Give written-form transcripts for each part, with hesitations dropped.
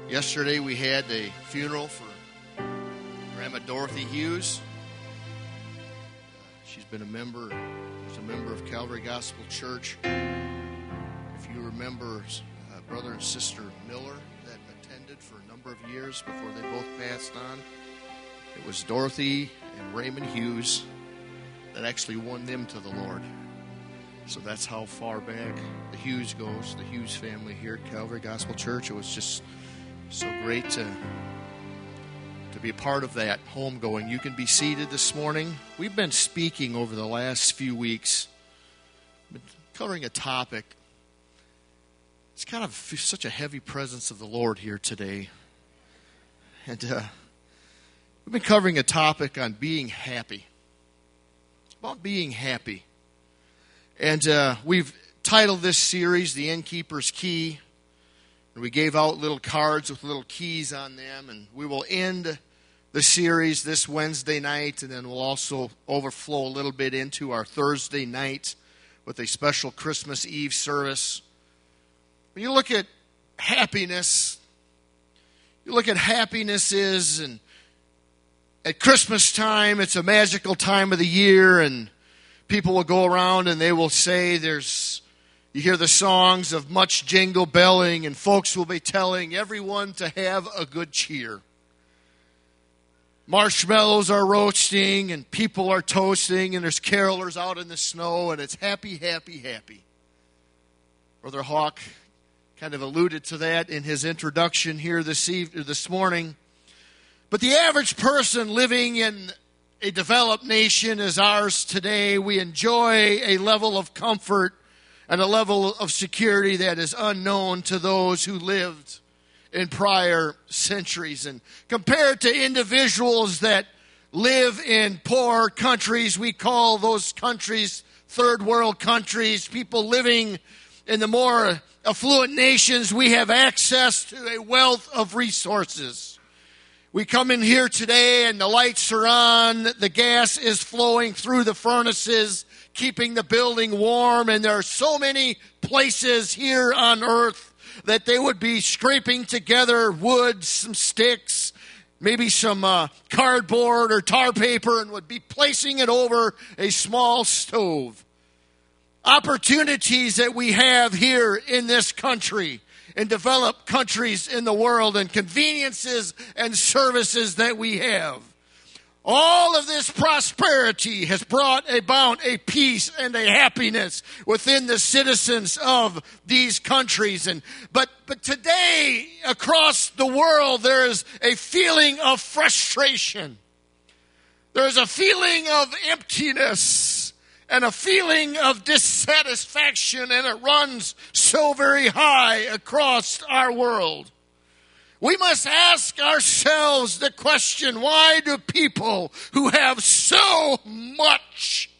Yesterday we had a funeral for Grandma Dorothy Hughes. She's been a member of Calvary Gospel Church. If you remember, brother and sister Miller that attended for a number of years before they both passed on. It was Dorothy and Raymond Hughes that actually won them to the Lord. So that's how far back the Hughes goes, the Hughes family here at Calvary Gospel Church. It was just so great to be a part of that homegoing. You can be seated this morning. We've been speaking over the last few weeks, been covering a topic. It's kind of such a heavy presence of the Lord here today. And we've been covering a topic on being happy. About being happy. And we've titled this series, The Innkeeper's Key. And we gave out little cards with little keys on them. And we will end the series this Wednesday night. And then we'll also overflow a little bit into our Thursday night with a special Christmas Eve service. When you look at happiness, and at Christmas time, it's a magical time of the year, and people will go around and they will say you hear the songs of much jingle belling, and folks will be telling everyone to have a good cheer. Marshmallows are roasting, and people are toasting, and there's carolers out in the snow, and it's happy, happy, happy. Brother Hawk kind of alluded to that in his introduction here this morning. But the average person living in a developed nation as ours today, we enjoy a level of comfort and a level of security that is unknown to those who lived in prior centuries. And compared to individuals that live in poor countries, we call those countries third world countries. People living in the more affluent nations, we have access to a wealth of resources. We come in here today and the lights are on, the gas is flowing through the furnaces, keeping the building warm, and there are so many places here on earth that they would be scraping together wood, some sticks, maybe some cardboard or tar paper, and would be placing it over a small stove. Opportunities that we have here in this country, in developed countries in the world, and conveniences and services that we have. All of this prosperity has brought about a peace and a happiness within the citizens of these countries. But today, across the world, there is a feeling of frustration. There is a feeling of emptiness and a feeling of dissatisfaction, and it runs so very high across our world. We must ask ourselves the question, why do people who have so much,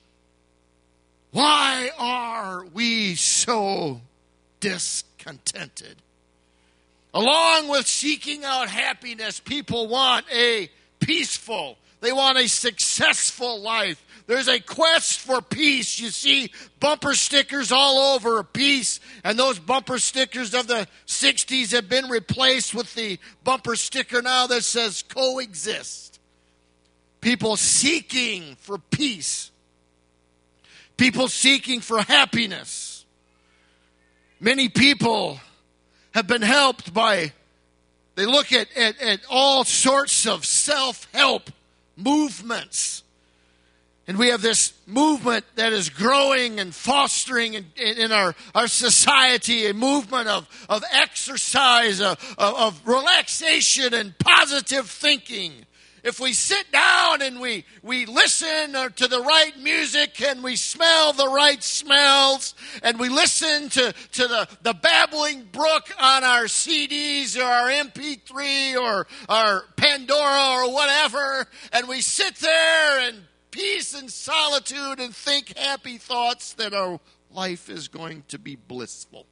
why are we so discontented? Along with seeking out happiness, people want a peaceful, they want a successful life. There's a quest for peace. You see bumper stickers all over peace, and those bumper stickers of the 60s have been replaced with the bumper sticker now that says coexist. People seeking for peace. People seeking for happiness. Many people have been helped by, they look at all sorts of self-help movements. And we have this movement that is growing and fostering in our society, a movement of exercise, of relaxation and positive thinking. If we sit down and we listen to the right music, and we smell the right smells, and we listen to the babbling brook on our CDs or our MP3 or our Pandora or whatever, and we sit there and peace and solitude and think happy thoughts, that our life is going to be blissful.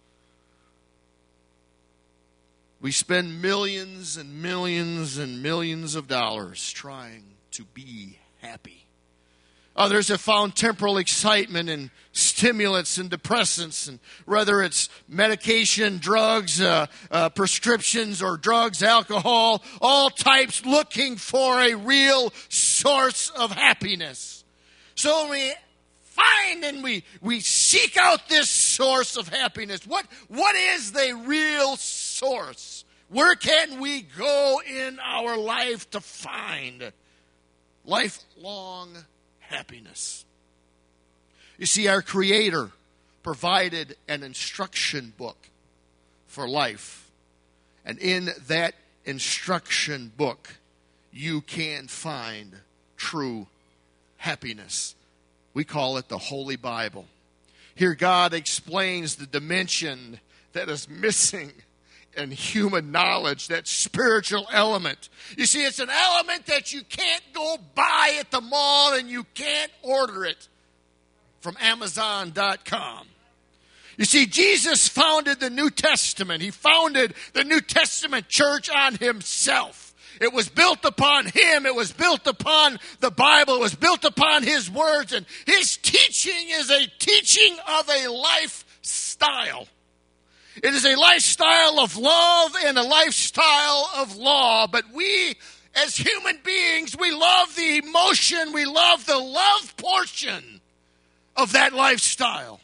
We spend millions and millions and millions of dollars trying to be happy. Others have found temporal excitement in stimulants and depressants, and whether it's medication, drugs, prescriptions, or drugs, alcohol, all types, looking for a real source of happiness. So we find and we seek out this source of happiness. What is the real source? Where can we go in our life to find lifelong happiness? You see, our Creator provided an instruction book for life. And in that instruction book, you can find true happiness. We call it the Holy Bible. Here God explains the dimension that is missing in human knowledge, that spiritual element. You see, it's an element that you can't go buy at the mall and you can't order it from Amazon.com. You see, Jesus founded the New Testament. He founded the New Testament church on himself. It was built upon him. It was built upon the Bible. It was built upon his words. And his teaching is a teaching of a lifestyle. It is a lifestyle of love and a lifestyle of law. But we, as human beings, we love the emotion. We love the love portion of that lifestyle.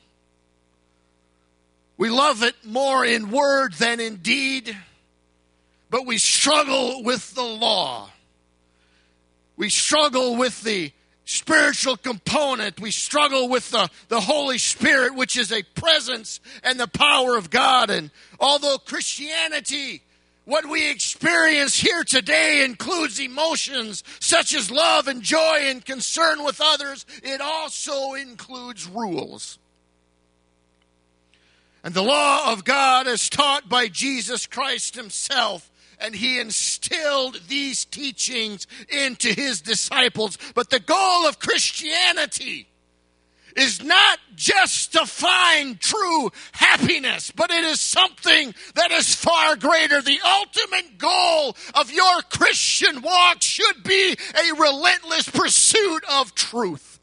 We love it more in word than in deed. But we struggle with the law. We struggle with the spiritual component. We struggle with the Holy Spirit, which is a presence and the power of God. And although Christianity, what we experience here today, includes emotions such as love and joy and concern with others, it also includes rules. And the law of God is taught by Jesus Christ himself. And he instilled these teachings into his disciples. But the goal of Christianity is not just to find true happiness, but it is something that is far greater. The ultimate goal of your Christian walk should be a relentless pursuit of truth.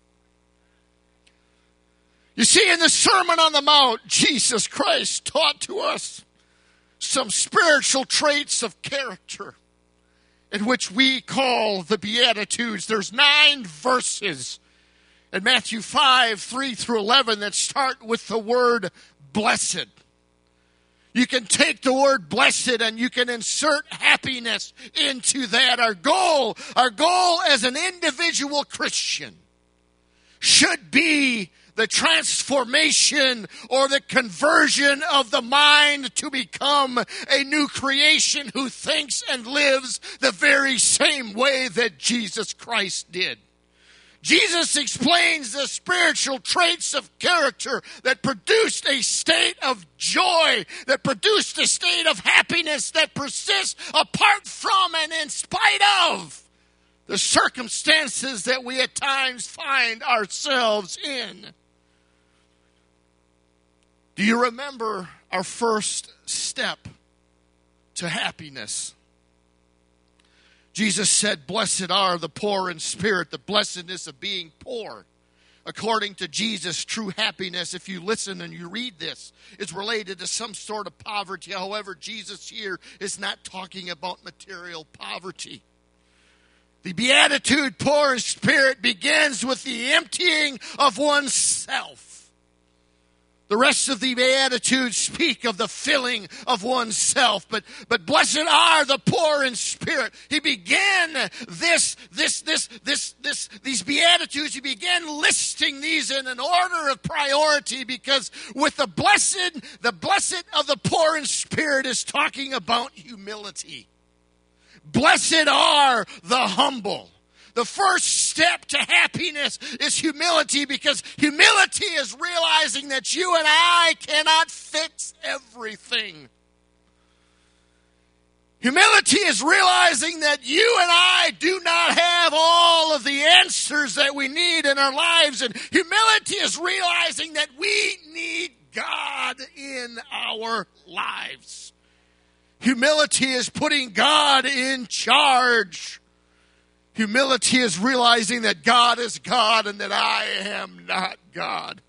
You see, in the Sermon on the Mount, Jesus Christ taught to us some spiritual traits of character in which we call the Beatitudes. There's 9 verses in Matthew 5, 3 through 11 that start with the word blessed. You can take the word blessed and you can insert happiness into that. Our goal as an individual Christian should be the transformation or the conversion of the mind to become a new creation who thinks and lives the very same way that Jesus Christ did. Jesus explains the spiritual traits of character that produced a state of joy, that produced a state of happiness that persists apart from and in spite of the circumstances that we at times find ourselves in. Do you remember our first step to happiness? Jesus said, "Blessed are the poor in spirit," the blessedness of being poor. According to Jesus, true happiness, if you listen and you read this, is related to some sort of poverty. However, Jesus here is not talking about material poverty. The beatitude, poor in spirit, begins with the emptying of oneself. The rest of the Beatitudes speak of the filling of oneself. But blessed are the poor in spirit. He began these Beatitudes, he began listing these in an order of priority, because with the blessed of the poor in spirit is talking about humility. Blessed are the humble. The first step to happiness is humility, because humility is realizing that you and I cannot fix everything. Humility is realizing that you and I do not have all of the answers that we need in our lives. And humility is realizing that we need God in our lives. Humility is putting God in charge. Humility is realizing that God is God and that I am not God.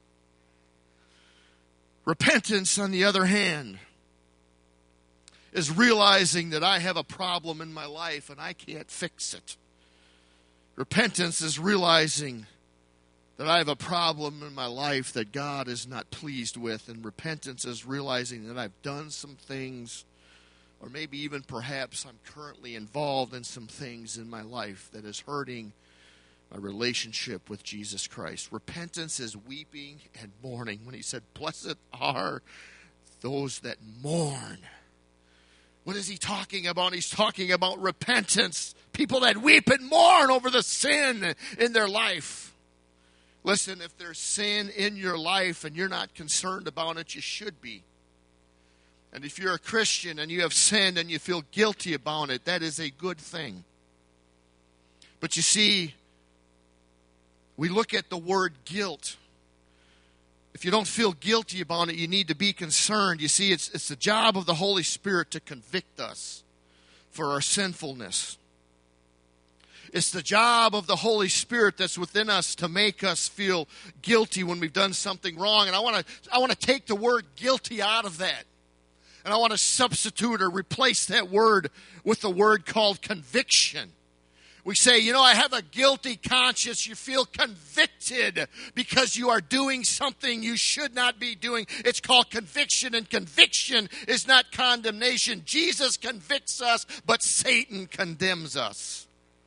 Repentance, on the other hand, is realizing that I have a problem in my life and I can't fix it. Repentance is realizing that I have a problem in my life that God is not pleased with. And repentance is realizing that I've done some things, or maybe even perhaps I'm currently involved in some things in my life that is hurting my relationship with Jesus Christ. Repentance is weeping and mourning. When he said, blessed are those that mourn. What is he talking about? He's talking about repentance. People that weep and mourn over the sin in their life. Listen, if there's sin in your life and you're not concerned about it, you should be. And if you're a Christian and you have sinned and you feel guilty about it, that is a good thing. But you see, we look at the word guilt. If you don't feel guilty about it, you need to be concerned. You see, it's the job of the Holy Spirit to convict us for our sinfulness. It's the job of the Holy Spirit that's within us to make us feel guilty when we've done something wrong. And I want to take the word guilty out of that. And I want to substitute or replace that word with the word called conviction. We say, I have a guilty conscience. You feel convicted because you are doing something you should not be doing. It's called conviction, and conviction is not condemnation. Jesus convicts us, but Satan condemns us.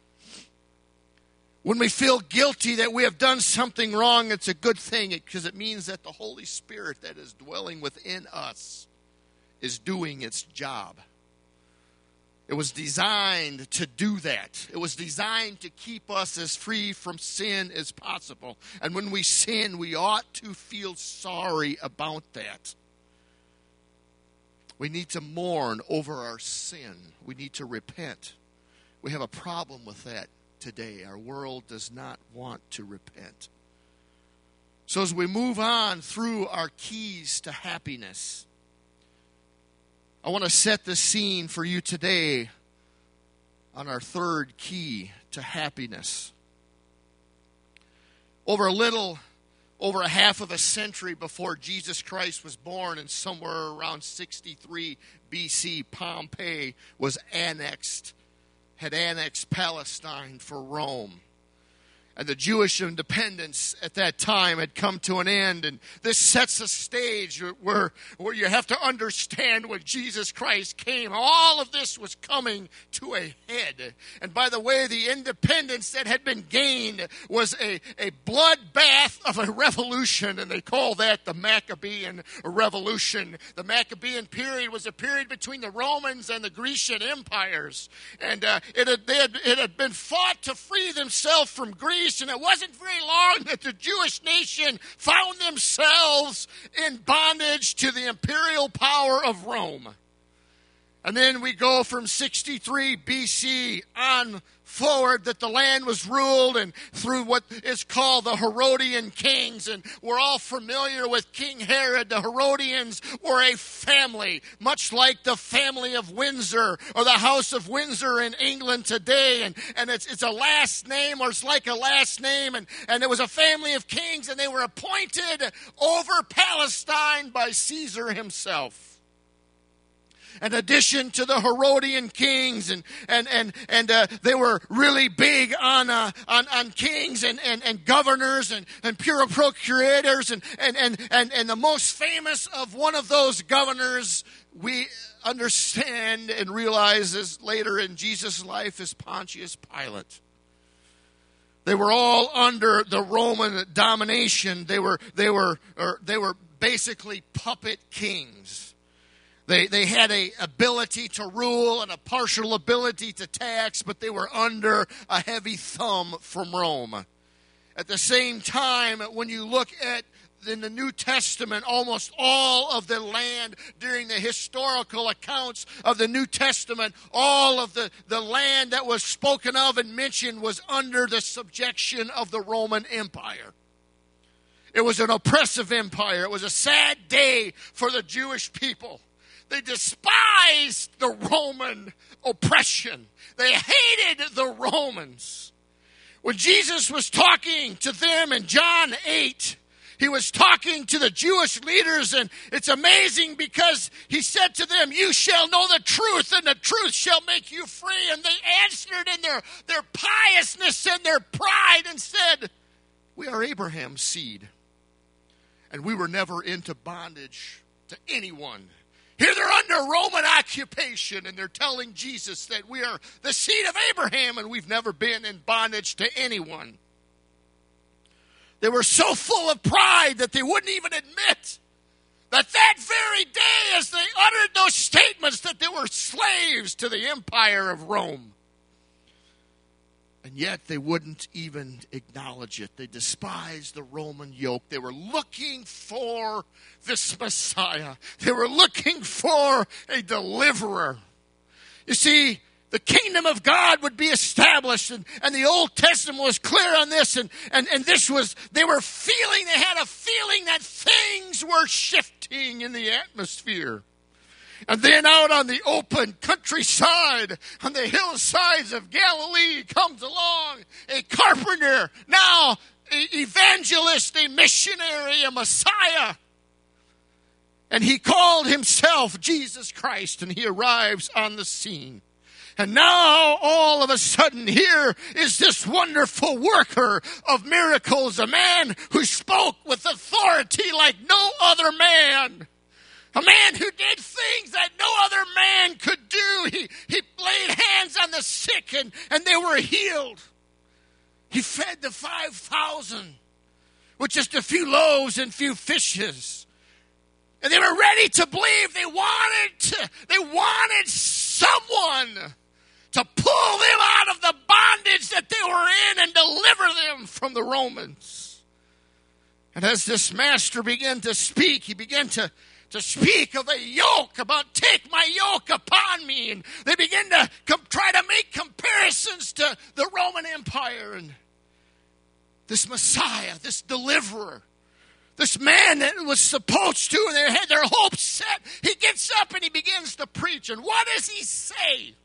When we feel guilty that we have done something wrong, it's a good thing because it means that the Holy Spirit that is dwelling within us is doing its job. It was designed to do that. It was designed to keep us as free from sin as possible. And when we sin, we ought to feel sorry about that. We need to mourn over our sin. We need to repent. We have a problem with that today. Our world does not want to repent. So as we move on through our keys to happiness, I want to set the scene for you today on our third key to happiness. Over a half of a century before Jesus Christ was born, and somewhere around 63 BC, Pompey had annexed Palestine for Rome. And the Jewish independence at that time had come to an end. And this sets a stage where you have to understand when Jesus Christ came, all of this was coming to a head. And by the way, the independence that had been gained was a bloodbath of a revolution. And they call that the Maccabean Revolution. The Maccabean period was a period between the Romans and the Grecian empires. And it had been fought to free themselves from Greece. And it wasn't very long that the Jewish nation found themselves in bondage to the imperial power of Rome. And then we go from 63 BC on forward that the land was ruled and through what is called the Herodian kings. And we're all familiar with King Herod. The Herodians were a family, much like the family of Windsor or the House of Windsor in England today. And it's a last name, or it's like a last name. And it was a family of kings, and they were appointed over Palestine by Caesar himself. In addition to the Herodian kings, and they were really big on kings and governors and pure procurators, and the most famous of one of those governors we understand and realize is later in Jesus' life is Pontius Pilate. They were all under the Roman domination. They were basically puppet kings. They had an ability to rule and a partial ability to tax, but they were under a heavy thumb from Rome. At the same time, when you look at in the New Testament, almost all of the land during the historical accounts of the New Testament, all of the land that was spoken of and mentioned was under the subjection of the Roman Empire. It was an oppressive empire. It was a sad day for the Jewish people. They despised the Roman oppression. They hated the Romans. When Jesus was talking to them in John 8, he was talking to the Jewish leaders, and it's amazing because he said to them, "You shall know the truth, and the truth shall make you free." And they answered in their piousness and their pride and said, "We are Abraham's seed, and we were never into bondage to anyone." Here they're under Roman occupation, and they're telling Jesus that we are the seed of Abraham, and we've never been in bondage to anyone. They were so full of pride that they wouldn't even admit that very day, as they uttered those statements, that they were slaves to the empire of Rome. And yet they wouldn't even acknowledge it. They despised the Roman yoke. They were looking for this Messiah. They were looking for a deliverer. You see, the kingdom of God would be established, and the Old Testament was clear on this, and this was, they had a feeling that things were shifting in the atmosphere. And then out on the open countryside, on the hillsides of Galilee, comes along a carpenter, now an evangelist, a missionary, a Messiah. And he called himself Jesus Christ, and he arrives on the scene. And now, all of a sudden, here is this wonderful worker of miracles, a man who spoke with authority like no other man. A man who did things that no other man could do. He laid hands on the sick and they were healed. He fed the 5,000 with just a few loaves and few fishes. And they were ready to believe. They wanted someone to pull them out of the bondage that they were in and deliver them from the Romans. And as this master began to speak, he began to speak of a yoke, about take my yoke upon me. And they begin to try to make comparisons to the Roman Empire. And this Messiah, this deliverer, this man that was supposed to, and they had their hopes set, he gets up and he begins to preach. And what does he say?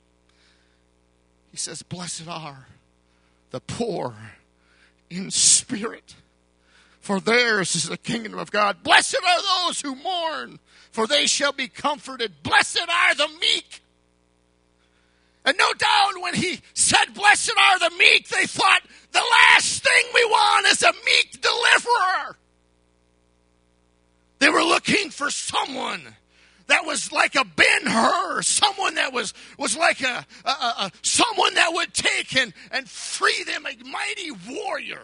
He says, "Blessed are the poor in spirit, for theirs is the kingdom of God. Blessed are those who mourn, for they shall be comforted. Blessed are the meek." And no doubt when he said, "Blessed are the meek," they thought, the last thing we want is a meek deliverer. They were looking for someone that was like a Ben-Hur, someone that was like someone that would take and free them, a mighty warrior.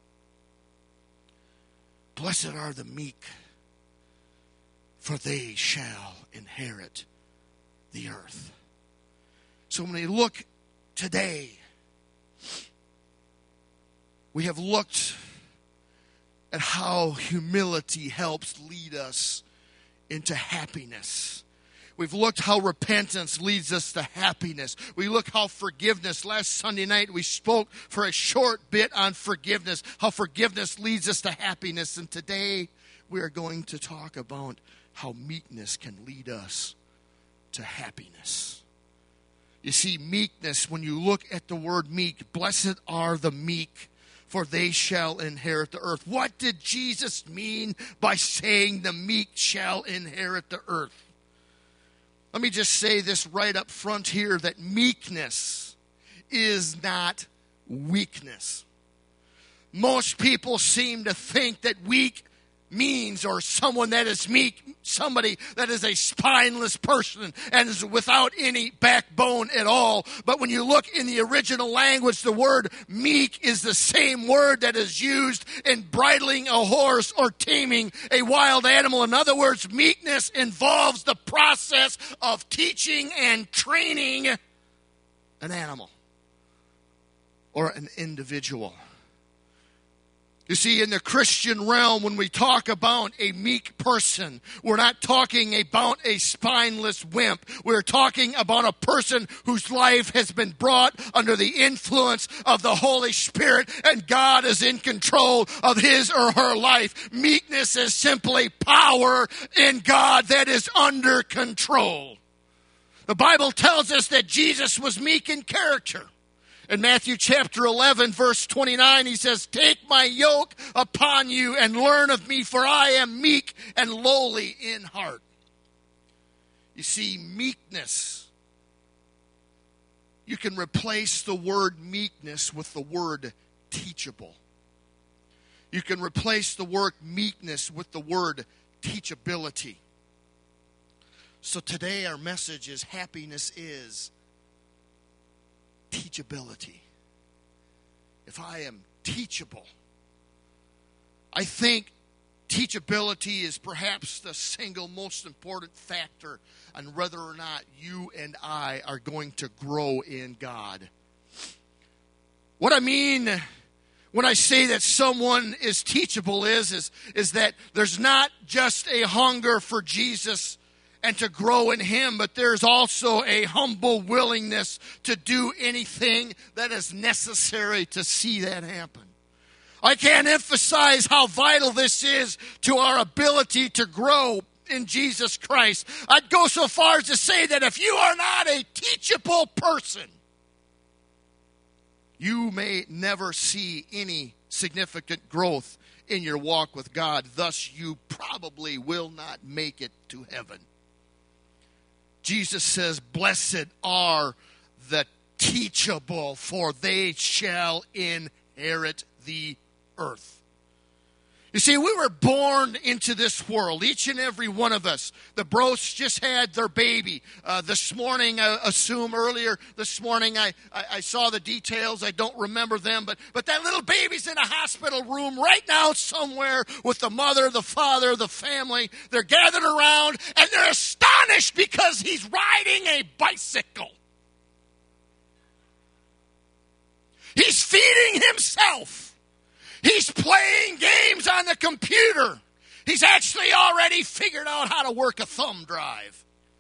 Blessed are the meek, for they shall inherit the earth. So when we look today, we have looked at how humility helps lead us into happiness. We've looked how repentance leads us to happiness. We look how forgiveness, last Sunday night we spoke for a short bit on forgiveness, how forgiveness leads us to happiness. And today we are going to talk about how meekness can lead us to happiness. You see, meekness, when you look at the word meek, blessed are the meek, for they shall inherit the earth. What did Jesus mean by saying the meek shall inherit the earth? Let me just say this right up front here, that meekness is not weakness. Most people seem to think that weak means, or someone that is meek, somebody that is a spineless person and is without any backbone at all. But when you look in the original language, the word meek is the same word that is used in bridling a horse or taming a wild animal. In other words, meekness involves the process of teaching and training an animal or an individual. You see, in the Christian realm, when we talk about a meek person, we're not talking about a spineless wimp. We're talking about a person whose life has been brought under the influence of the Holy Spirit, and God is in control of his or her life. Meekness is simply power in God that is under control. The Bible tells us that Jesus was meek in character. In Matthew chapter 11, verse 29, he says, "Take my yoke upon you and learn of me, for I am meek and lowly in heart." You see, meekness, you can replace the word meekness with the word teachable. You can replace the word meekness with the word teachability. So today our message is happiness is teachability. If I am teachable, I think teachability is perhaps the single most important factor on whether or not you and I are going to grow in God. What I mean when I say that someone is teachable is that there's not just a hunger for Jesus and to grow in Him, but there's also a humble willingness to do anything that is necessary to see that happen. I can't emphasize how vital this is to our ability to grow in Jesus Christ. I'd go so far as to say that if you are not a teachable person, you may never see any significant growth in your walk with God. Thus, you probably will not make it to heaven. Jesus says, "Blessed are the teachable, for they shall inherit the earth." You see, we were born into this world, each and every one of us. The Bros just had their baby this morning. I assume earlier this morning I saw the details. I don't remember them, but that little baby's in a hospital room right now somewhere with the mother, the father, the family. They're gathered around and they're astonished because he's riding a bicycle. He's feeding himself. He's playing games on the computer. He's actually already figured out how to work a thumb drive.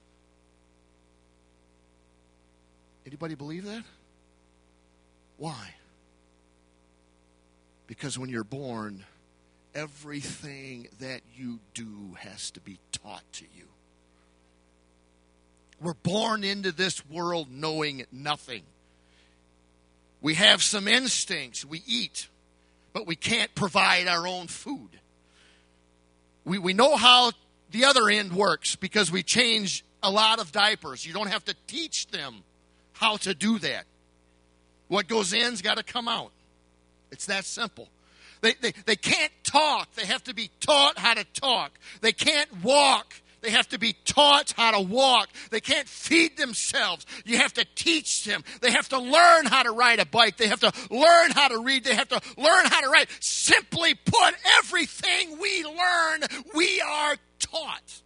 Anybody believe that? Why? Because when you're born, everything that you do has to be taught to you. We're born into this world knowing nothing. We have some instincts. We eat, but we can't provide our own food. We know how the other end works because we change a lot of diapers. You don't have to teach them how to do that. What goes in's got to come out. It's that simple. They can't talk. They have to be taught how to talk. They can't walk. They have to be taught how to walk. They can't feed themselves. You have to teach them. They have to learn how to ride a bike. They have to learn how to read. They have to learn how to write. Simply put, everything we learn, we are taught.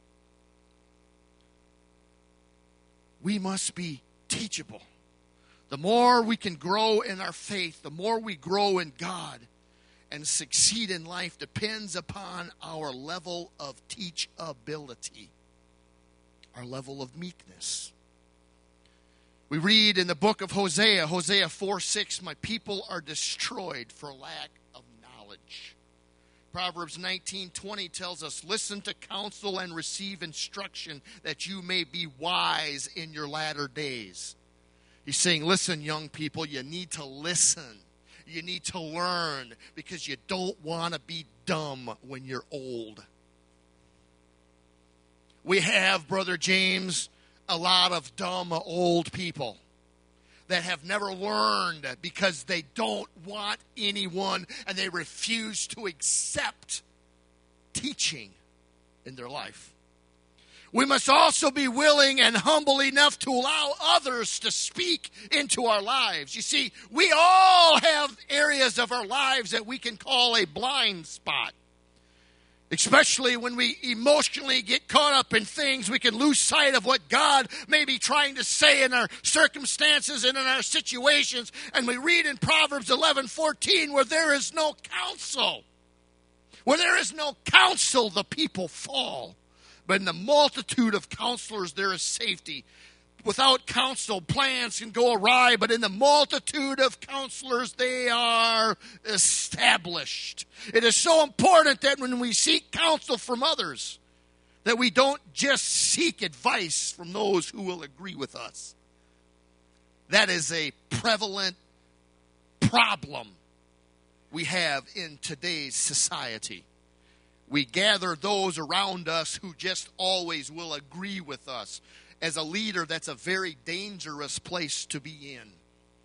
We must be teachable. The more we can grow in our faith, the more we grow in God and succeed in life depends upon our level of teachability, our level of meekness. We read in the book of Hosea 4:6, "My people are destroyed for lack of knowledge." Proverbs 19:20 tells us, "Listen to counsel and receive instruction that you may be wise in your latter days." He's saying, listen, young people, you need to listen. You need to learn because you don't want to be dumb when you're old. We have, Brother James, a lot of dumb old people that have never learned because they don't want anyone and they refuse to accept teaching in their life. We must also be willing and humble enough to allow others to speak into our lives. You see, we all have areas of our lives that we can call a blind spot. Especially when we emotionally get caught up in things, we can lose sight of what God may be trying to say in our circumstances and in our situations. And we read in Proverbs 11:14, where there is no counsel. Where there is no counsel, the people fall. But in the multitude of counselors, there is safety. Without counsel, plans can go awry, but in the multitude of counselors, they are established. It is so important that when we seek counsel from others, that we don't just seek advice from those who will agree with us. That is a prevalent problem we have in today's society. We gather those around us who just always will agree with us. As a leader, that's a very dangerous place to be in.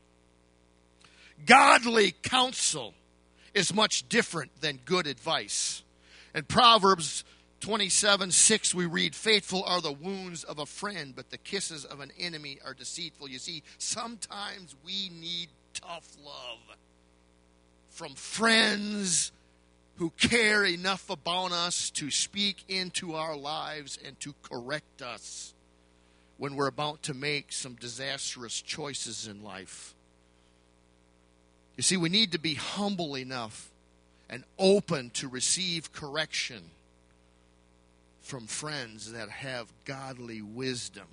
Godly counsel is much different than good advice. In Proverbs 27:6 we read, "Faithful are the wounds of a friend, but the kisses of an enemy are deceitful." You see, sometimes we need tough love from friends who care enough about us to speak into our lives and to correct us when we're about to make some disastrous choices in life. You see, we need to be humble enough and open to receive correction from friends that have godly wisdom.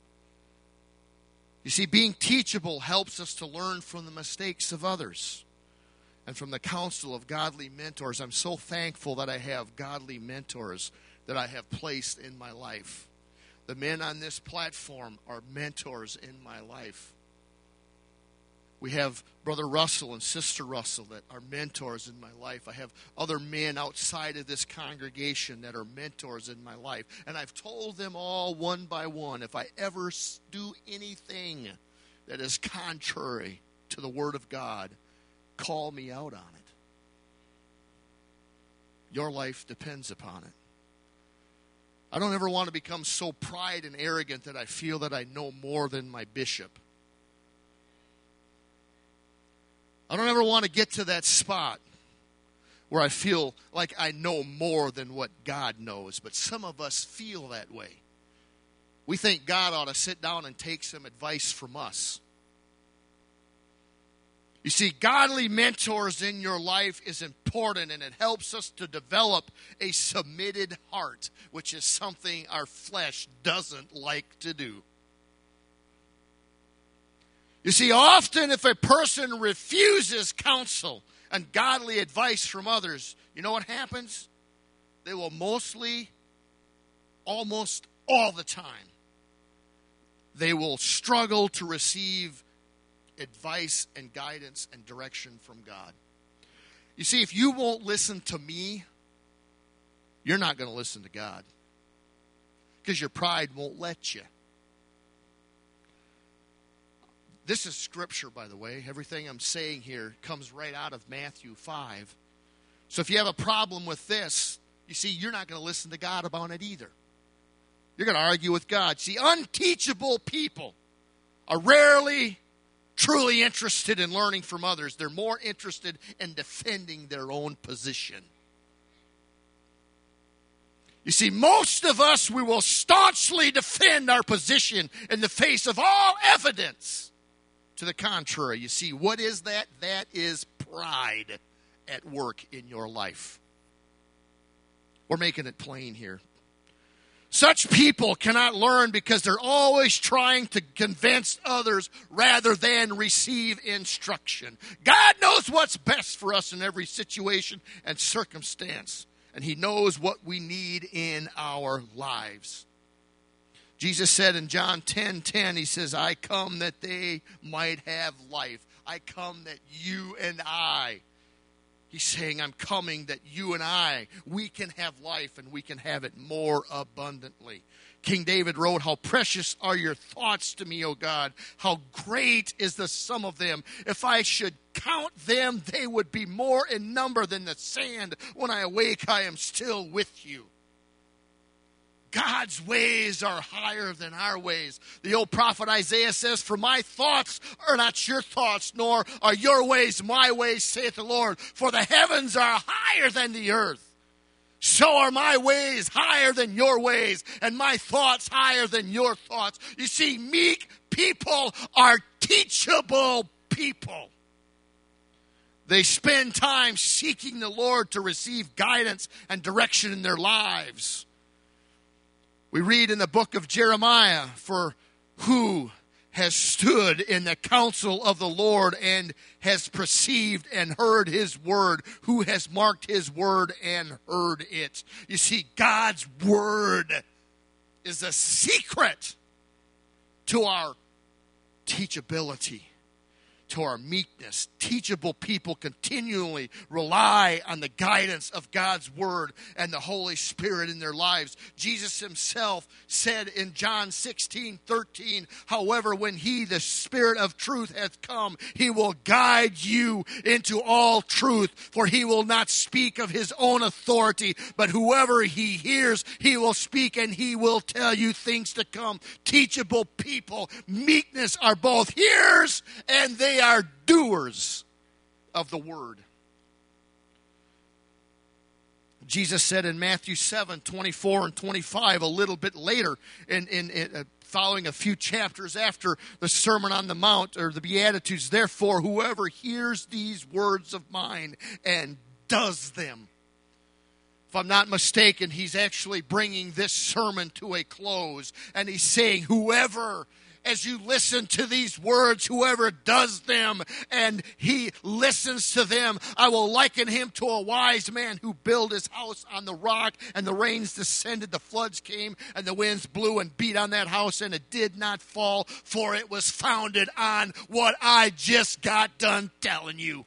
You see, being teachable helps us to learn from the mistakes of others and from the counsel of godly mentors. I'm so thankful that I have godly mentors that I have placed in my life. The men on this platform are mentors in my life. We have Brother Russell and Sister Russell that are mentors in my life. I have other men outside of this congregation that are mentors in my life. And I've told them all one by one, if I ever do anything that is contrary to the Word of God, call me out on it. Your life depends upon it. I don't ever want to become so pride and arrogant that I feel that I know more than my bishop. I don't ever want to get to that spot where I feel like I know more than what God knows. But some of us feel that way. We think God ought to sit down and take some advice from us. You see, godly mentors in your life is important, and it helps us to develop a submitted heart, which is something our flesh doesn't like to do. You see, often if a person refuses counsel and godly advice from others, you know what happens? They will almost all the time, they will struggle to receive advice and guidance and direction from God. You see, if you won't listen to me, you're not going to listen to God, because your pride won't let you. This is scripture, by the way. Everything I'm saying here comes right out of Matthew 5. So if you have a problem with this, you see, you're not going to listen to God about it either. You're going to argue with God. See, unteachable people are rarely truly interested in learning from others. They're more interested in defending their own position. You see, most of us, we will staunchly defend our position in the face of all evidence to the contrary. You see, what is that? That is pride at work in your life. We're making it plain here. Such people cannot learn because they're always trying to convince others rather than receive instruction. God knows what's best for us in every situation and circumstance, and He knows what we need in our lives. Jesus said in John 10:10, He says, "I come that they might have life." I come that you and I. He's saying, I'm coming that you and I, we can have life and we can have it more abundantly. King David wrote, "How precious are your thoughts to me, O God. How great is the sum of them. If I should count them, they would be more in number than the sand. When I awake, I am still with you." God's ways are higher than our ways. The old prophet Isaiah says, "For my thoughts are not your thoughts, nor are your ways my ways, saith the Lord. For the heavens are higher than the earth. So are my ways higher than your ways, and my thoughts higher than your thoughts." You see, meek people are teachable people. They spend time seeking the Lord to receive guidance and direction in their lives. We read in the book of Jeremiah, "For who has stood in the counsel of the Lord and has perceived and heard His word? Who has marked His word and heard it?" You see, God's word is a secret to our teachability, to our meekness. Teachable people continually rely on the guidance of God's Word and the Holy Spirit in their lives. Jesus himself said in John 16:13, however, when he, the Spirit of truth, hath come, he will guide you into all truth, for he will not speak of his own authority, but whoever he hears, he will speak, and he will tell you things to come. Teachable people, meekness, are both hearers and they are doers of the word. Jesus said in Matthew 7:24 and 25, a little bit later, in following a few chapters after the Sermon on the Mount, or the Beatitudes, therefore whoever hears these words of mine and does them. If I'm not mistaken, he's actually bringing this sermon to a close, and he's saying, whoever, as you listen to these words, whoever does them and he listens to them, I will liken him to a wise man who built his house on the rock, and the rains descended, the floods came, and the winds blew and beat on that house, and it did not fall, for it was founded on what I just got done telling you.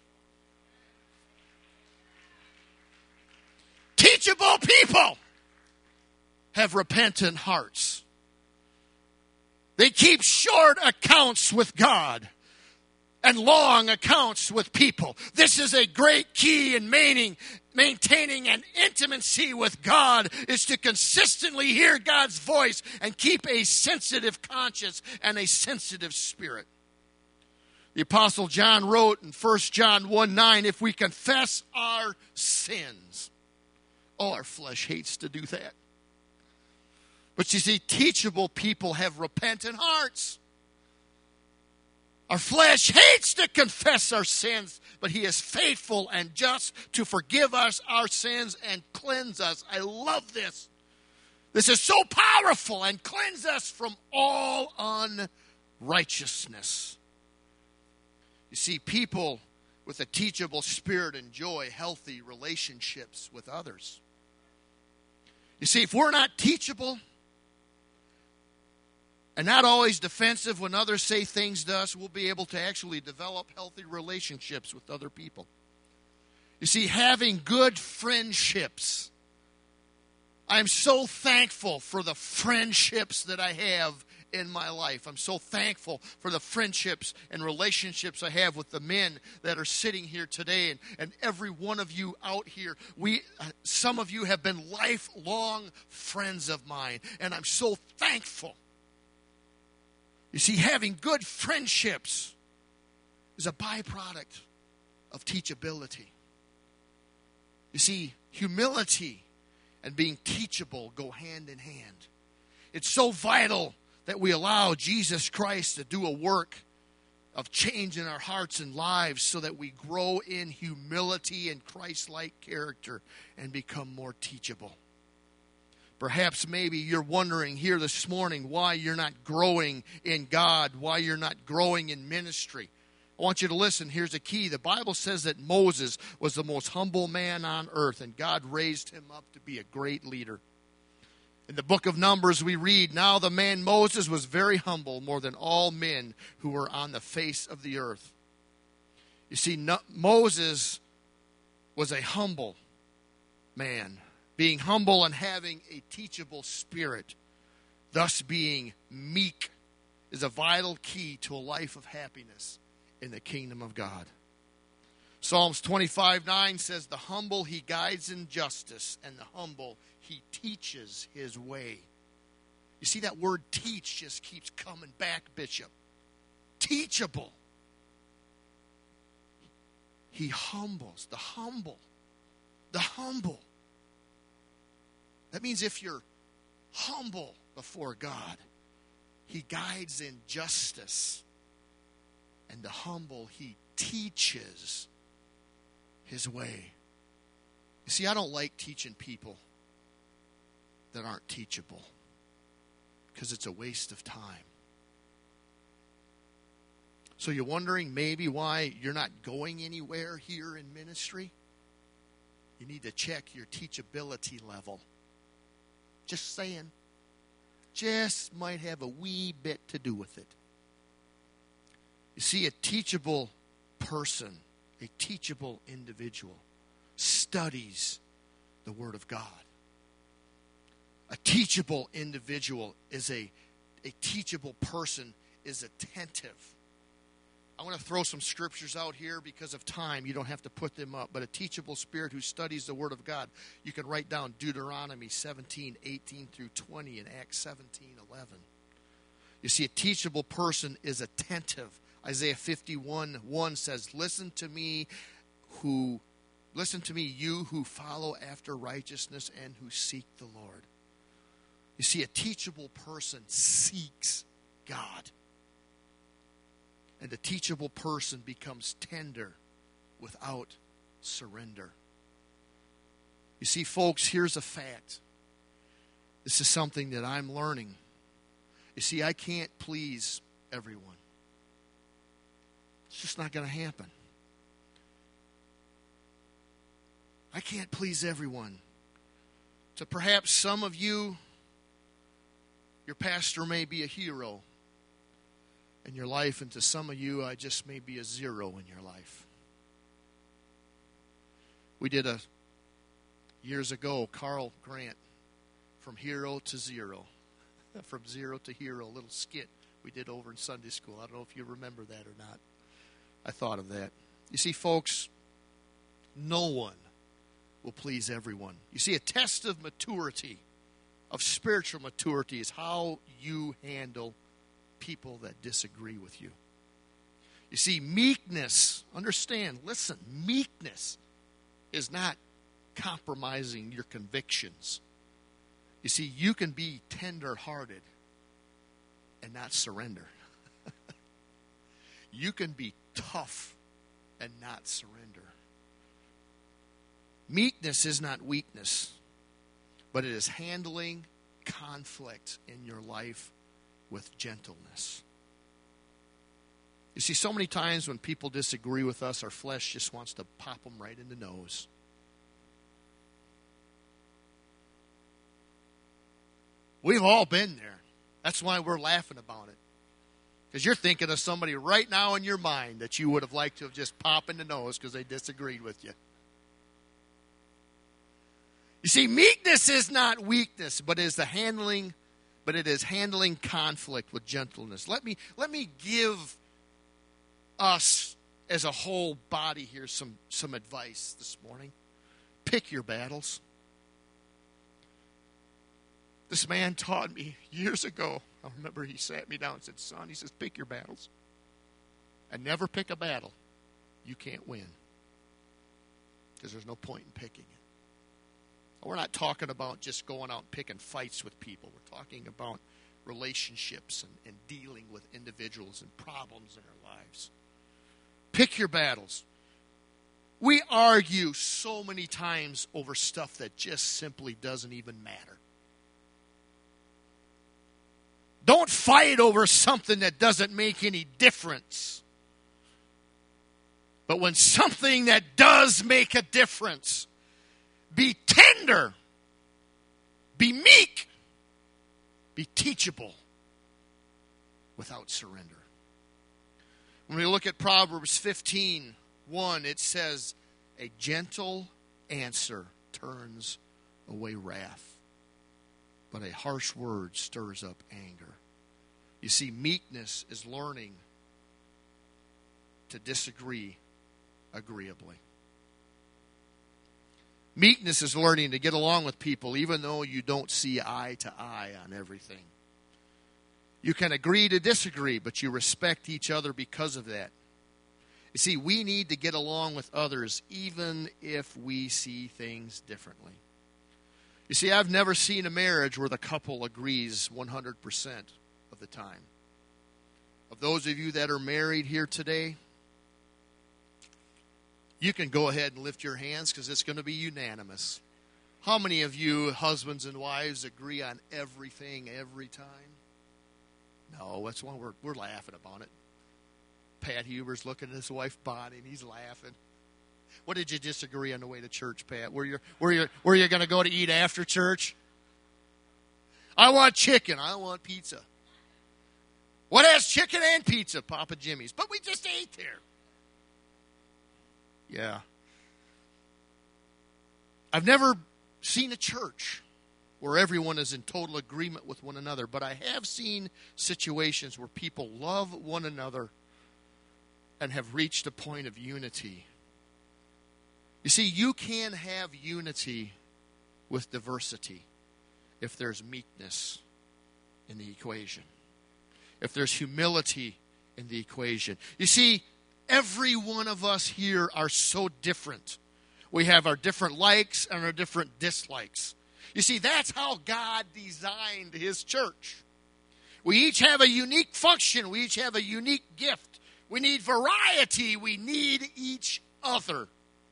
Teachable people have repentant hearts. They keep short accounts with God and long accounts with people. This is a great key in maintaining an intimacy with God, is to consistently hear God's voice and keep a sensitive conscience and a sensitive spirit. The Apostle John wrote in 1 John 1:9, if we confess our sins, our flesh hates to do that. But you see, teachable people have repentant hearts. Our flesh hates to confess our sins, but he is faithful and just to forgive us our sins and cleanse us. I love this. This is so powerful, and cleanse us from all unrighteousness. You see, people with a teachable spirit enjoy healthy relationships with others. You see, if we're not teachable and not always defensive when others say things to us, we'll be able to actually develop healthy relationships with other people. You see, having good friendships. I'm so thankful for the friendships that I have in my life. I'm so thankful for the friendships and relationships I have with the men that are sitting here today, and every one of you out here. Some of you have been lifelong friends of mine, and I'm so thankful. You see, having good friendships is a byproduct of teachability. You see, humility and being teachable go hand in hand. It's so vital that we allow Jesus Christ to do a work of change in our hearts and lives so that we grow in humility and Christ-like character and become more teachable. Perhaps maybe you're wondering here this morning why you're not growing in God, why you're not growing in ministry. I want you to listen. Here's a key. The Bible says that Moses was the most humble man on earth, and God raised him up to be a great leader. In the book of Numbers, we read, now the man Moses was very humble, more than all men who were on the face of the earth. You see, Moses was a humble man. Being humble and having a teachable spirit, thus being meek, is a vital key to a life of happiness in the kingdom of God. Psalms 25:9 says, the humble he guides in justice, and the humble he teaches his way. You see, that word teach just keeps coming back, Bishop. Teachable. He humbles, the humble. The humble. That means if you're humble before God, he guides in justice. And the humble, he teaches his way. You see, I don't like teaching people that aren't teachable, because it's a waste of time. So you're wondering maybe why you're not going anywhere here in ministry? You need to check your teachability level. Just saying. Just might have a wee bit to do with it. You see, a teachable person, a teachable individual, studies the Word of God. A teachable individual is a teachable person is attentive. I want to throw some scriptures out here because of time. You don't have to put them up. But a teachable spirit who studies the Word of God. You can write down Deuteronomy 17:18 through 20 and Acts 17:11. You see, a teachable person is attentive. Isaiah 51:1 says, Listen to me, you who follow after righteousness and who seek the Lord. You see, a teachable person seeks God. And a teachable person becomes tender without surrender. You see, folks, here's a fact. This is something that I'm learning. You see, I can't please everyone. It's just not going to happen. I can't please everyone. To perhaps some of you, your pastor may be a hero in your life, and to some of you, I just may be a zero in your life. We did years ago, Carl Grant, From Hero to Zero. From Zero to Hero, a little skit we did over in Sunday school. I don't know if you remember that or not. I thought of that. You see, folks, no one will please everyone. You see, a test of maturity, of spiritual maturity, is how you handle people that disagree with you. You see, meekness, understand, listen, meekness is not compromising your convictions. You see, you can be tender-hearted and not surrender. You can be tough and not surrender. Meekness is not weakness, but it is handling conflict in your life with gentleness. You see, so many times when people disagree with us, our flesh just wants to pop them right in the nose. We've all been there. That's why we're laughing about it. Because you're thinking of somebody right now in your mind that you would have liked to have just popped in the nose because they disagreed with you. You see, meekness is not weakness, but it is handling conflict with gentleness. Let me give us as a whole body here some advice this morning. Pick your battles. This man taught me years ago. I remember he sat me down and said, son, he says, pick your battles. And never pick a battle you can't win. Because there's no point in picking it. We're not talking about just going out and picking fights with people. We're talking about relationships and dealing with individuals and problems in our lives. Pick your battles. We argue so many times over stuff that just simply doesn't even matter. Don't fight over something that doesn't make any difference. But when something that does make a difference, be tender, be meek, be teachable without surrender. When we look at Proverbs 15:1, it says, a gentle answer turns away wrath, but a harsh word stirs up anger. You see, meekness is learning to disagree agreeably. Meekness is learning to get along with people even though you don't see eye to eye on everything. You can agree to disagree, but you respect each other because of that. You see, we need to get along with others even if we see things differently. You see, I've never seen a marriage where the couple agrees 100% of the time. Of those of you that are married here today, you can go ahead and lift your hands because it's going to be unanimous. How many of you, husbands and wives, agree on everything every time? No, that's why we're laughing about it. Pat Huber's looking at his wife Bonnie and he's laughing. What did you disagree on the way to church, Pat? Where you going to go to eat after church? I want chicken. I want pizza. What has chicken and pizza? Papa Jimmy's. But we just ate there. Yeah. I've never seen a church where everyone is in total agreement with one another, but I have seen situations where people love one another and have reached a point of unity. You see, you can have unity with diversity if there's meekness in the equation, if there's humility in the equation. You see, every one of us here are so different. We have our different likes and our different dislikes. You see, that's how God designed His church. We each have a unique function. We each have a unique gift. We need variety. We need each other.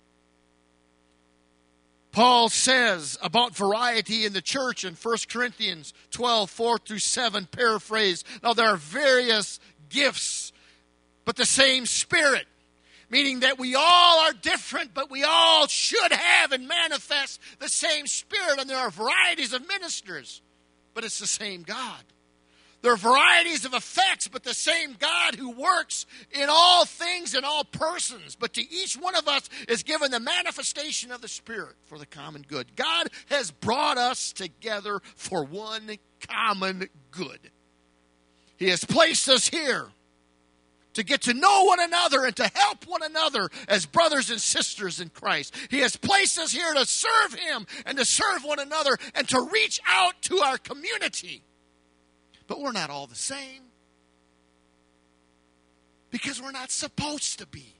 Paul says about variety in the church in 1 Corinthians 12, 4 through 7, paraphrase. Now, there are various gifts, but the same Spirit. Meaning that we all are different, but we all should have and manifest the same Spirit. And there are varieties of ministers, but it's the same God. There are varieties of effects, but the same God who works in all things and all persons. But to each one of us is given the manifestation of the Spirit for the common good. God has brought us together for one common good. He has placed us here to get to know one another and to help one another as brothers and sisters in Christ. He has placed us here to serve Him and to serve one another and to reach out to our community. But we're not all the same because we're not supposed to be.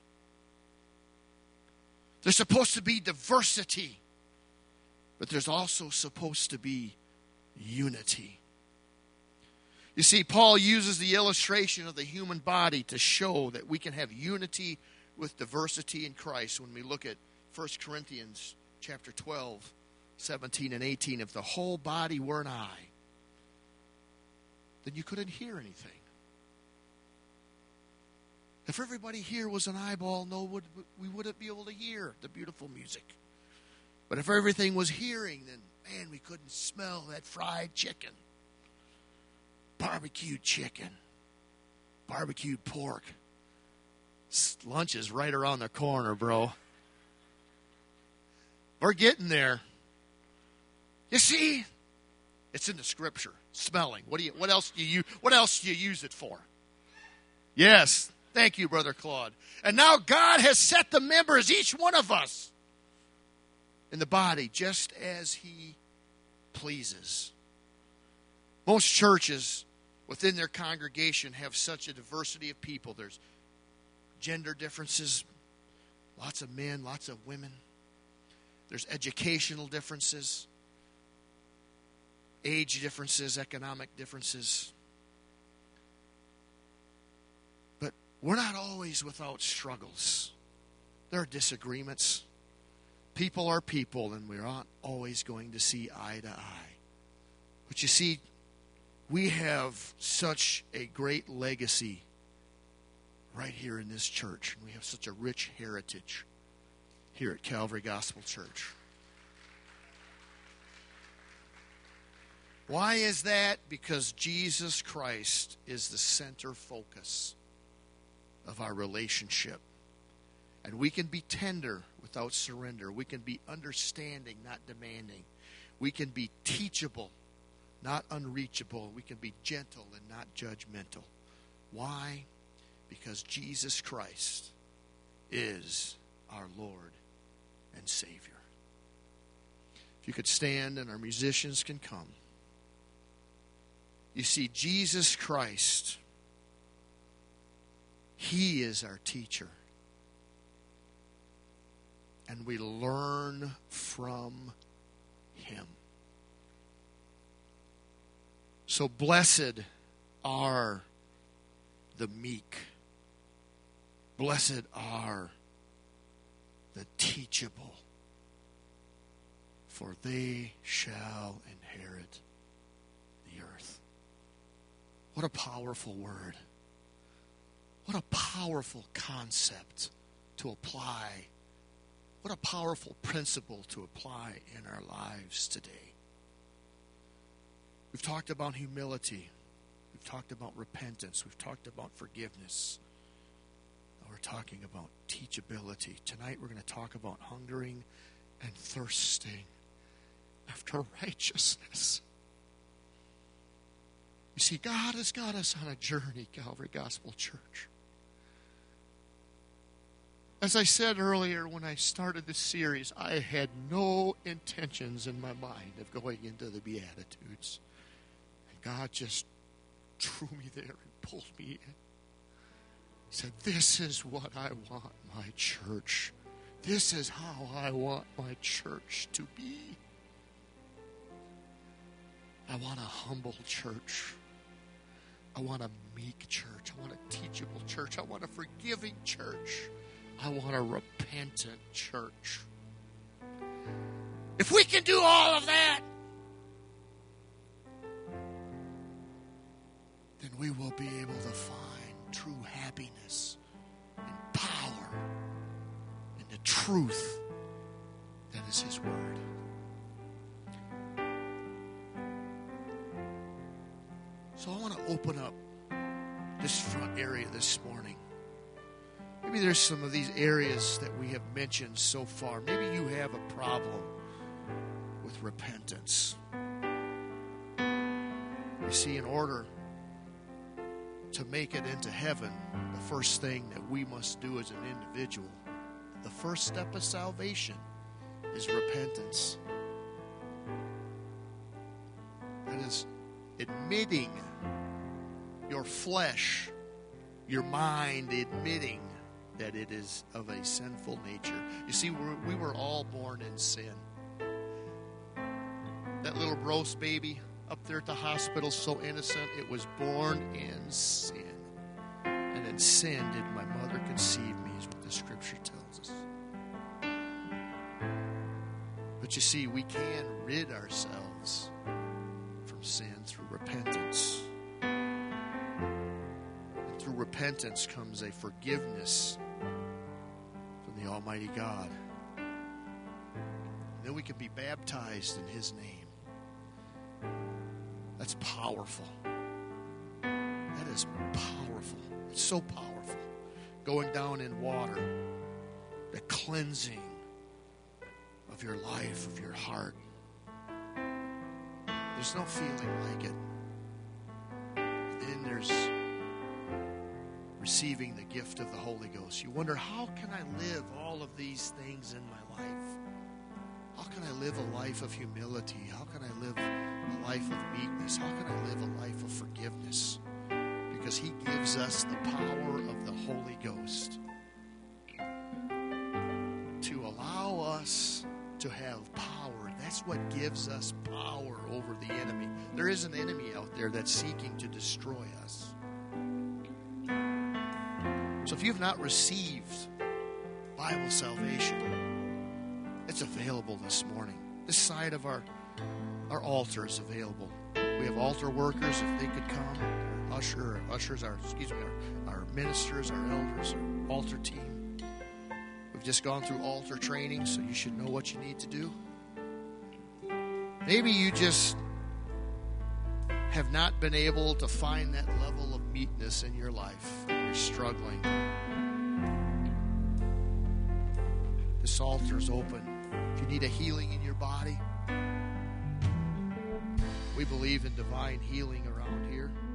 There's supposed to be diversity, but there's also supposed to be unity. You see, Paul uses the illustration of the human body to show that we can have unity with diversity in Christ when we look at 1 Corinthians chapter 12, 17 and 18. If the whole body were an eye, then you couldn't hear anything. If everybody here was an eyeball, we wouldn't be able to hear the beautiful music. But if everything was hearing, then, man, we couldn't smell that fried chicken. Barbecued chicken, barbecued pork. Lunch is right around the corner, bro. We're getting there. You see, it's in the Scripture. Smelling. What else do you use it for? Yes, thank you, Brother Claude. And now God has set the members, each one of us, in the body just as He pleases. Most churches within their congregation have such a diversity of people. There's gender differences, lots of men, lots of women. There's educational differences, age differences, economic differences. But we're not always without struggles. There are disagreements. People are people, and we're not always going to see eye to eye. But you see, we have such a great legacy right here in this church. We have such a rich heritage here at Calvary Gospel Church. Why is that? Because Jesus Christ is the center focus of our relationship. And we can be tender without surrender. We can be understanding, not demanding. We can be teachable, not unreachable. We can be gentle and not judgmental. Why? Because Jesus Christ is our Lord and Savior. If you could stand and our musicians can come. You see, Jesus Christ, He is our teacher. And we learn from Him. So blessed are the meek. Blessed are the teachable, for they shall inherit the earth. What a powerful word. What a powerful concept to apply. What a powerful principle to apply in our lives today. We've talked about humility. We've talked about repentance. We've talked about forgiveness. We're talking about teachability. Tonight we're going to talk about hungering and thirsting after righteousness. You see, God has got us on a journey, Calvary Gospel Church. As I said earlier when I started this series, I had no intentions in my mind of going into the Beatitudes. And God just drew me there and pulled me in. He said, this is what I want my church. This is how I want my church to be. I want a humble church. I want a meek church. I want a teachable church. I want a forgiving church. I want a repentant church. If we can do all of that, then we will be able to find true happiness and power in the truth that is His Word. So I want to open up this front area this morning. Maybe there's some of these areas that we have mentioned so far. Maybe you have a problem with repentance. You see, in order to make it into heaven, the first thing that we must do as an individual, the first step of salvation, is repentance. That is admitting your flesh, your mind, admitting that it is of a sinful nature. You see, we were all born in sin. That little Bruce baby up there at the hospital, so innocent, it was born in sin. And in sin did my mother conceive me, is what the Scripture tells us. But you see, we can rid ourselves from sin through repentance. And through repentance comes a forgiveness from the Almighty God. And then we can be baptized in His name. That's powerful. That is powerful. It's so powerful. Going down in water, the cleansing of your life, of your heart. There's no feeling like it. And then there's receiving the gift of the Holy Ghost. You wonder, how can I live all of these things in my life? How can I live a life of humility? How can I live a life of meekness? How can I live a life of forgiveness? Because He gives us the power of the Holy Ghost to allow us to have power. That's what gives us power over the enemy. There is an enemy out there that's seeking to destroy us. So if you've not received Bible salvation, it's available this morning. This side of our altar is available. We have altar workers, if they could come. Our ministers, our elders, our altar team. We've just gone through altar training, so you should know what you need to do. Maybe you just have not been able to find that level of meekness in your life. You're struggling. This altar is open. If you need a healing in your body, we believe in divine healing around here.